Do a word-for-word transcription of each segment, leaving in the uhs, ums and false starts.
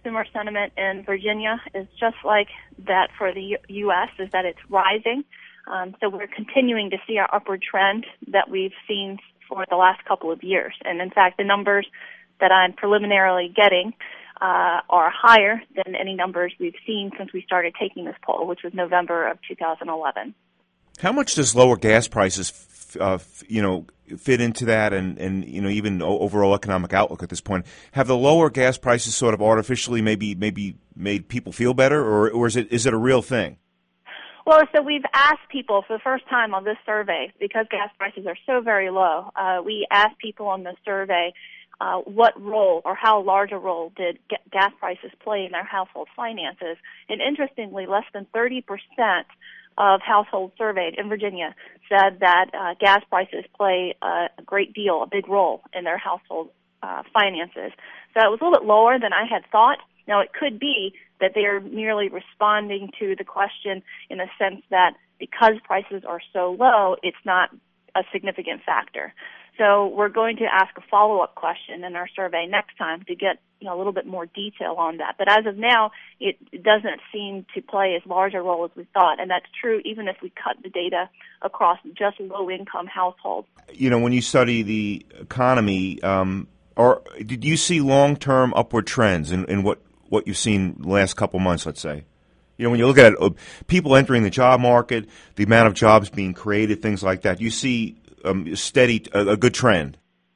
consumer sentiment in Virginia is just like that for the U S, is that it's rising. Um, so we're continuing to see our upward trend that we've seen for the last couple of years. And in fact, the numbers that I'm preliminarily getting uh, are higher than any numbers we've seen since we started taking this poll, which was November of two thousand eleven. How much does lower gas prices, uh, you know, fit into that, and, and you know, even overall economic outlook at this point? Have the lower gas prices sort of artificially maybe maybe made people feel better, or or is it is it a real thing? Well, so we've asked people for the first time on this survey, because gas prices are so very low, uh, we asked people on the survey uh, what role or how large a role did ga- gas prices play in their household finances. And interestingly, less than thirty percent of households surveyed in Virginia said that uh, gas prices play a, a great deal, a big role in their household uh, finances. So it was a little bit lower than I had thought. Now, it could be that they are merely responding to the question in the sense that because prices are so low, it's not a significant factor. So we're going to ask a follow-up question in our survey next time to get, you know, a little bit more detail on that. But as of now, it doesn't seem to play as large a role as we thought, and that's true even if we cut the data across just low-income households. You know, when you study the economy, um, or did you see long-term upward trends in, in what, what you've seen the last couple months, let's say? You know, when you look at it, uh, people entering the job market, the amount of jobs being created, things like that, you see um, steady, a, a good trend.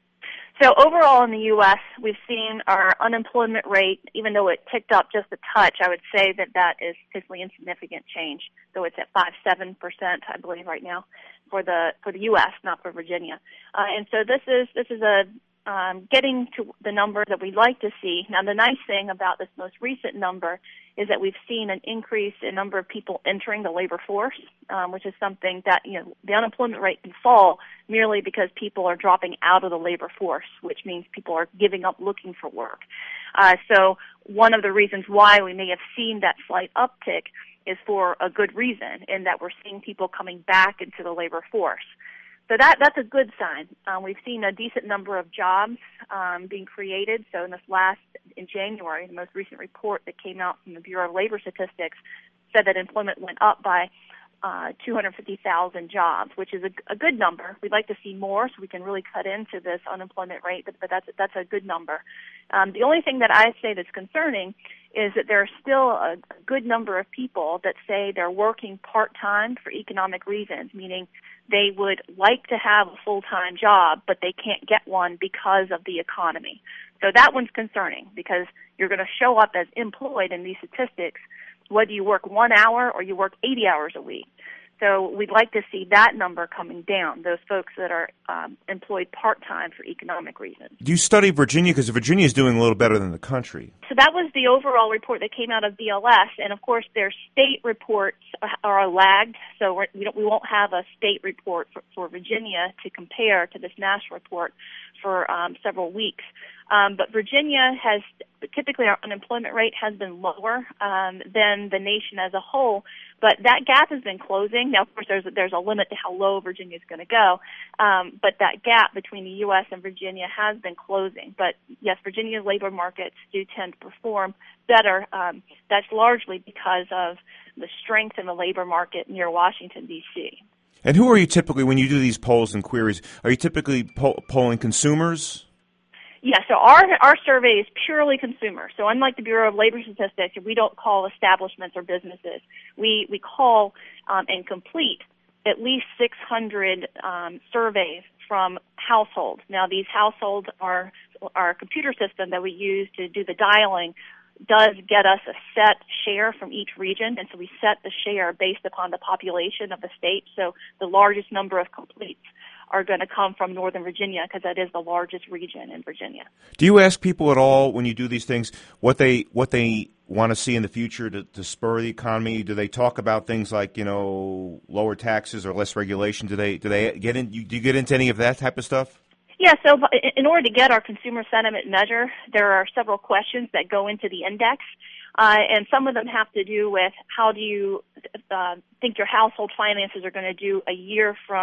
So overall in the U S, we've seen our unemployment rate, even though it ticked up just a touch, I would say that that is statistically insignificant change. So it's at five seven percent, I believe, right now for the for the U S, not for Virginia. Uh, and so this is this is a um, getting to the number that we'd like to see. Now, the nice thing about this most recent number is that we've seen an increase in number of people entering the labor force, um, which is something that, you know, the unemployment rate can fall merely because people are dropping out of the labor force, which means people are giving up looking for work. Uh, so one of the reasons why we may have seen that slight uptick is for a good reason, in that we're seeing people coming back into the labor force. So that that's a good sign. Um, we've seen a decent number of jobs um, being created. So in this last, in January, the most recent report that came out from the Bureau of Labor Statistics said that employment went up by uh, two hundred fifty thousand jobs, which is a, a good number. We'd like to see more so we can really cut into this unemployment rate, but, but that's that's a good number. Um, the only thing that I say that's concerning is that there are still a, a good number of people that say they're working part-time for economic reasons, meaning they would like to have a full-time job, but they can't get one because of the economy. So that one's concerning, because you're going to show up as employed in these statistics whether you work one hour or you work eighty hours a week. So we'd like to see that number coming down, those folks that are um, employed part-time for economic reasons. Do you study Virginia? Because Virginia is doing a little better than the country. So that was the overall report that came out of B L S, and of course their state reports are lagged, so we're, we, don't, we won't have a state report for, for Virginia to compare to this national report for um, several weeks. Um, but Virginia has, typically our unemployment rate has been lower um, than the nation as a whole, but that gap has been closing. Now, of course, there's, there's a limit to how low Virginia is going to go, um, but that gap between the U S and Virginia has been closing. But, yes, Virginia's labor markets do tend to perform better. Um, that's largely because of the strength in the labor market near Washington, D C And who are you typically, when you do these polls and queries, are you typically poll, polling consumers? Yeah, so our our survey is purely consumer. So unlike the Bureau of Labor Statistics, we don't call establishments or businesses. We we call um, and complete at least six hundred um, surveys from households. Now, these households are our computer system that we use to do the dialing does get us a set share from each region, and so we set the share based upon the population of the state. So the largest number of completes are going to come from Northern Virginia, because that is the largest region in Virginia. Do you ask people at all when you do these things what they what they want to see in the future to, to spur the economy? Do they talk about things like, you know, lower taxes or less regulation? Do they do they get in? Do you get into any of that type of stuff? Yeah, so in order to get our consumer sentiment measure, there are several questions that go into the index, uh, and some of them have to do with how do you uh, think your household finances are going to do a year from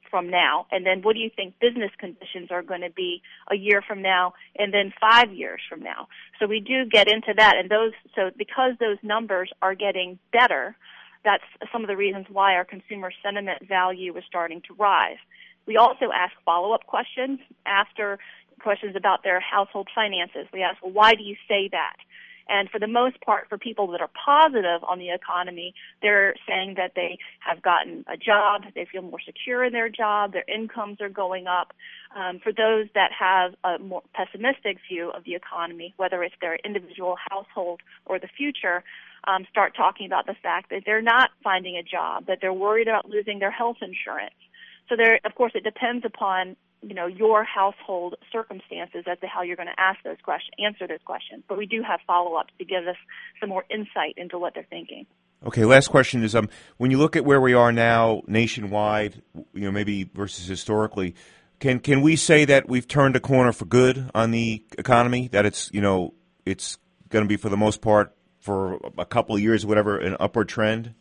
from now? And then what do you think business conditions are going to be a year from now and then five years from now? So we do get into that. And those, so because those numbers are getting better, that's some of the reasons why our consumer sentiment value is starting to rise. We also ask follow-up questions after questions about their household finances. We ask, well, why do you say that? And for the most part, for people that are positive on the economy, they're saying that they have gotten a job, they feel more secure in their job, their incomes are going up. Um, for those that have a more pessimistic view of the economy, whether it's their individual household or the future, um, start talking about the fact that they're not finding a job, that they're worried about losing their health insurance. So there, of course, it depends upon you know, your household circumstances as to how you're going to ask those questions, answer those questions. But we do have follow-ups to give us some more insight into what they're thinking. Okay, last question is, um, when you look at where we are now nationwide, you know, maybe versus historically, can can we say that we've turned a corner for good on the economy, that it's, you know, it's going to be for the most part for a couple of years, whatever, an upward trend?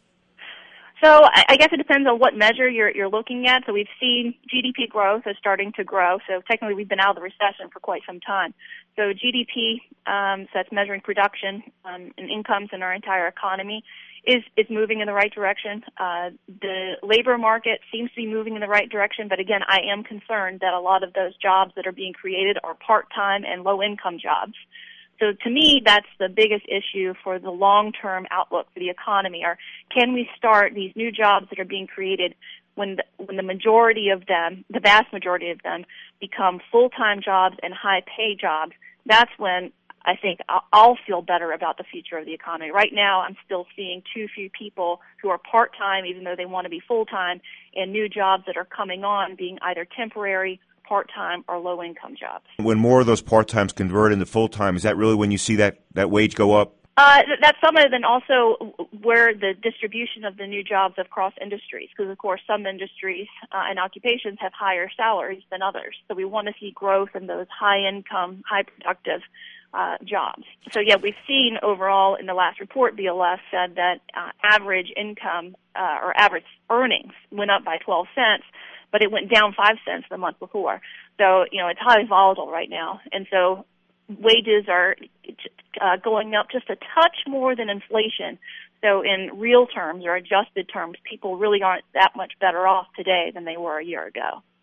So I guess it depends on what measure you're, you're looking at. So we've seen G D P growth is starting to grow. So technically we've been out of the recession for quite some time. So G D P, um, so that's measuring production um, and incomes in our entire economy, is, is moving in the right direction. Uh, the labor market seems to be moving in the right direction. But again, I am concerned that a lot of those jobs that are being created are part-time and low-income jobs. So to me, that's the biggest issue for the long-term outlook for the economy. Or can we start these new jobs that are being created when the, when the majority of them, the vast majority of them, become full-time jobs and high-pay jobs? That's when I think I'll, I'll feel better about the future of the economy. Right now, I'm still seeing too few people who are part-time, even though they want to be full-time, and new jobs that are coming on being either temporary, part-time, or low-income jobs. When more of those part-times convert into full-time, is that really when you see that, that wage go up? Uh, that's some of it, and also where the distribution of the new jobs across industries, because, of course, some industries uh, and occupations have higher salaries than others. So we want to see growth in those high-income, high-productive uh, jobs. So, yeah, we've seen overall in the last report, B L S said that uh, average income uh, or average earnings went up by twelve cents, but it went down five cents the month before. So, you know, it's highly volatile right now. And so wages are uh, going up just a touch more than inflation. So in real terms or adjusted terms, people really aren't that much better off today than they were a year ago.